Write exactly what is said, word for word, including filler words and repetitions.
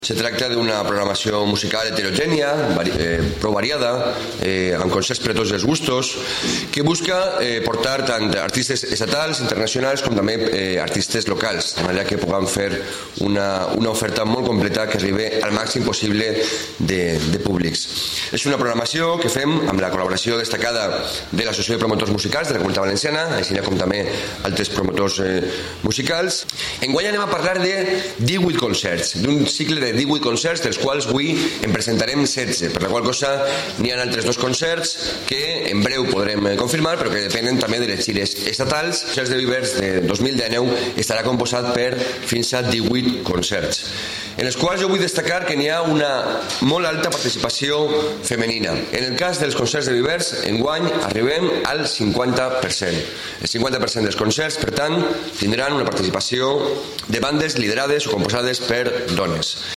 Se tracta d'una programació musical heterogènia, vari, eh, prou variada, eh, amb concerts per a tots els gustos, que busca eh, portar tant artistes estatals, internacionals, com també eh, artistes locals, de manera que puguem fer una, una oferta molt completa que arribi al màxim possible de, de públics. És una programació que fem amb la col·laboració destacada de l'Associació de Promotors Musicals de la Comunitat Valenciana, així com també altres promotors eh, musicals. Enguany anem a parlar de divuit concerts, d'un cicle de divuit concerts, dels quals avui en presentarem setze, per la qual cosa n'hi ha altres dos concerts que en breu podrem confirmar, però que depenen també de les gires estatals. El Concerts de Vivers de dos mil dinou estarà composat per fins a divuit concerts, en els quals jo vull destacar que n'hi ha una molt alta participació femenina. En el cas dels concerts de Vivers, enguany arribem al cinquanta per cent. El cinquanta per cent dels concerts, per tant, tindran una participació de bandes liderades o composades per dones.